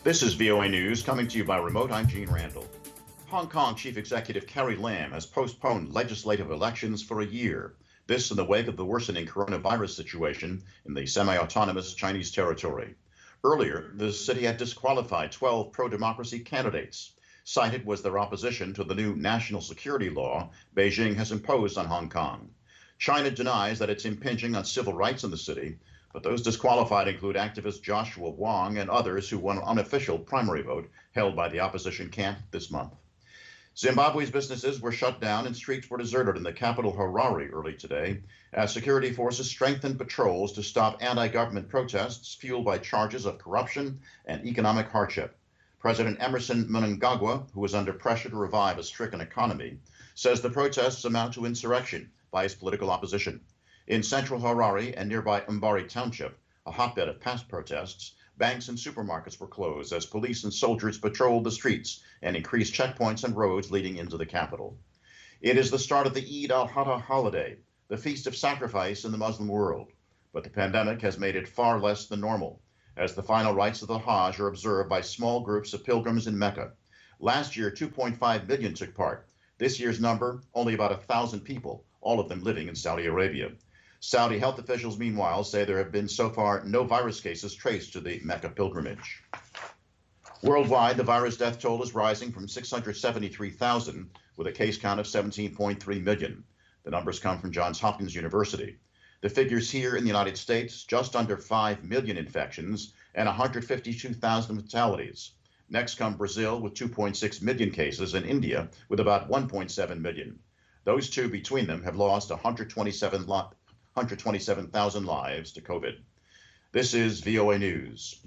This is VOA News coming to you by remote. I'm Gene Randall. Hong Kong Chief Executive Carrie Lam has postponed legislative elections for a year. This in the wake of the worsening coronavirus situation in the semi-autonomous Chinese territory. Earlier, the city had disqualified 12 pro-democracy candidates. Cited was their opposition to the new national security law Beijing has imposed on Hong Kong. China denies that it's impinging on civil rights in the city, but those disqualified include activist Joshua Wong and others who won an unofficial primary vote held by the opposition camp this month. Zimbabwe's businesses were shut down and streets were deserted in the capital Harare early today as security forces strengthened patrols to stop anti-government protests fueled by charges of corruption and economic hardship. President Emerson Mnangagwa, who is under pressure to revive a stricken economy, says the protests amount to insurrection by his political opposition. In central Harare and nearby Mbari Township, a hotbed of past protests, banks and supermarkets were closed as police and soldiers patrolled the streets and increased checkpoints and roads leading into the capital. It is the start of the Eid al-Adha holiday, the feast of sacrifice in the Muslim world. But the pandemic has made it far less than normal, as the final rites of the Hajj are observed by small groups of pilgrims in Mecca. Last year, 2.5 million took part. This year's number, only about 1,000 people, all of them living in Saudi Arabia. Saudi health officials, meanwhile, say there have been so far no virus cases traced to the Mecca pilgrimage. Worldwide, the virus death toll is rising from 673,000, with a case count of 17.3 million. The numbers come from Johns Hopkins University. The figures here in the United States, just under 5 million infections and 152,000 fatalities. Next come Brazil with 2.6 million cases and India with about 1.7 million. Those two between them have lost 127,000 lives to COVID. This is VOA News.